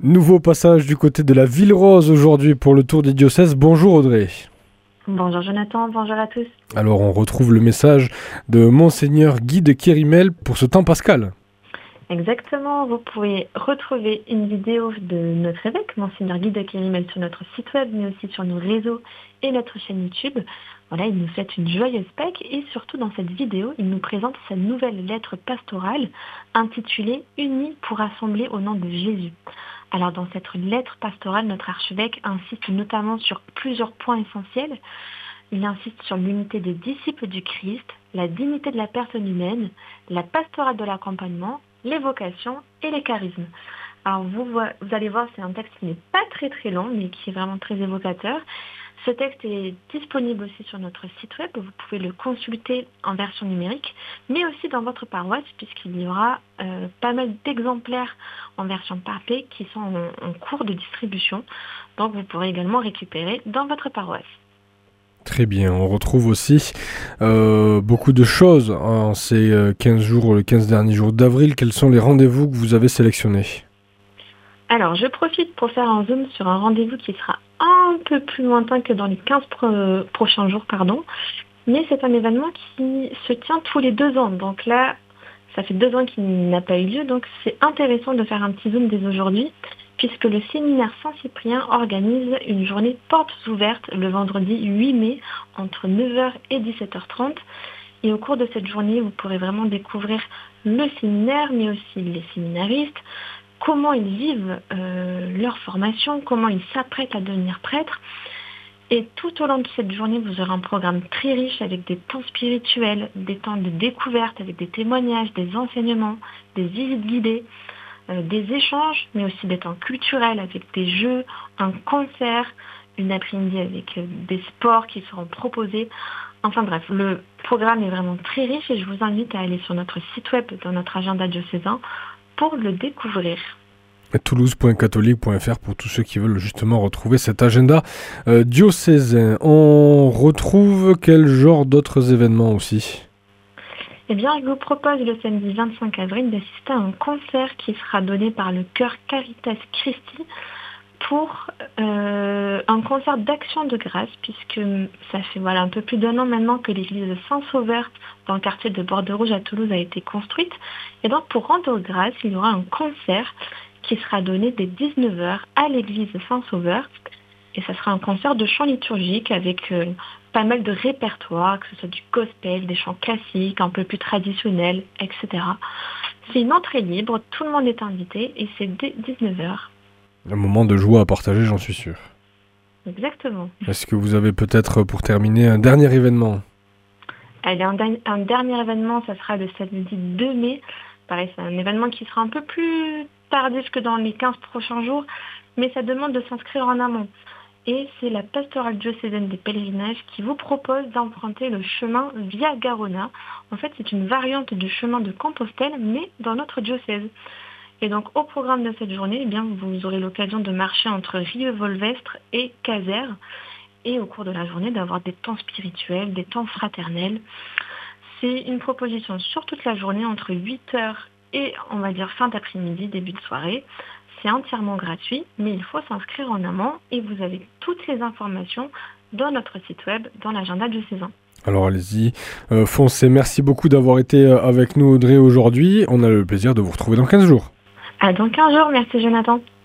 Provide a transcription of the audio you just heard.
Nouveau passage du côté de la Ville Rose aujourd'hui pour le tour des diocèses. Bonjour Audrey. Bonjour Jonathan, bonjour à tous. Alors on retrouve le message de Monseigneur Guy de Kérimel pour ce temps pascal. Exactement, vous pouvez retrouver une vidéo de notre évêque, Monseigneur Guy de Kérimel, sur notre site web, mais aussi sur nos réseaux et notre chaîne YouTube. Voilà, il nous souhaite une joyeuse Pâques et surtout dans cette vidéo, il nous présente sa nouvelle lettre pastorale intitulée « Unis pour assembler au nom de Jésus ». Alors dans cette lettre pastorale, notre archevêque insiste notamment sur plusieurs points essentiels. Il insiste sur l'unité des disciples du Christ, la dignité de la personne humaine, la pastorale de l'accompagnement, les vocations et les charismes. Alors vous allez voir, c'est un texte qui n'est pas très long, mais qui est vraiment très évocateur. Ce texte est disponible aussi sur notre site web, vous pouvez le consulter en version numérique, mais aussi dans votre paroisse, puisqu'il y aura pas mal d'exemplaires en version papier qui sont en cours de distribution. Donc vous pourrez également récupérer dans votre paroisse. Très bien, on retrouve aussi beaucoup de choses en ces 15 jours, les 15 derniers jours d'avril. Quels sont les rendez-vous que vous avez sélectionnés ? Alors, je profite pour faire un zoom sur un rendez-vous qui sera un peu plus lointain que dans les 15 prochains jours, mais c'est un événement qui se tient tous les 2 ans. Donc là, ça fait 2 ans qu'il n'a pas eu lieu, donc c'est intéressant de faire un petit zoom dès aujourd'hui, puisque le séminaire Saint-Cyprien organise une journée portes ouvertes le vendredi 8 mai entre 9h et 17h30. Et au cours de cette journée, vous pourrez vraiment découvrir le séminaire, mais aussi les séminaristes, comment ils vivent leur formation, comment ils s'apprêtent à devenir prêtres. Et tout au long de cette journée, vous aurez un programme très riche avec des temps spirituels, des temps de découverte avec des témoignages, des enseignements, des visites guidées, des échanges, mais aussi des temps culturels avec des jeux, un concert, une après-midi avec des sports qui seront proposés. Enfin bref, le programme est vraiment très riche et je vous invite à aller sur notre site web, dans notre agenda diocésain, pour le découvrir. toulouse.catholique.fr pour tous ceux qui veulent justement retrouver cet agenda diocésain. On retrouve quel genre d'autres événements aussi ? Eh bien, je vous propose le samedi 25 avril d'assister à un concert qui sera donné par le chœur Caritas Christi pour un concert d'action de grâce, puisque ça fait un peu plus d'1 an maintenant que l'église de Saint-Sauveur dans le quartier de Bordeaux-Rouge à Toulouse a été construite. Et donc pour rendre grâce, il y aura un concert qui sera donné dès 19h à l'église de Saint-Sauveur. Et ça sera un concert de chants liturgiques avec pas mal de répertoires, que ce soit du gospel, des chants classiques, un peu plus traditionnels, etc. C'est une entrée libre, tout le monde est invité et c'est dès 19h. Un moment de joie à partager, j'en suis sûr. Exactement. Est-ce que vous avez peut-être, pour terminer, un dernier événement ? Allez, un dernier événement, ça sera le samedi 2 mai. Pareil, c'est un événement qui sera un peu plus tardif que dans les 15 prochains jours, mais ça demande de s'inscrire en amont. Et c'est la pastorale diocésaine des pèlerinages qui vous propose d'emprunter le chemin Via Garona. En fait, c'est une variante du chemin de Compostelle, mais dans notre diocèse. Et donc, au programme de cette journée, eh bien, vous aurez l'occasion de marcher entre Rieux-Volvestre et Caser. Et au cours de la journée, d'avoir des temps spirituels, des temps fraternels. C'est une proposition sur toute la journée, entre 8h et, on va dire, fin d'après-midi, début de soirée. C'est entièrement gratuit, mais il faut s'inscrire en amont et vous avez toutes les informations dans notre site web, dans l'agenda diocésain. Alors allez-y, foncez. Merci beaucoup d'avoir été avec nous Audrey aujourd'hui. On a le plaisir de vous retrouver dans 15 jours. À dans 15 jours, merci Jonathan.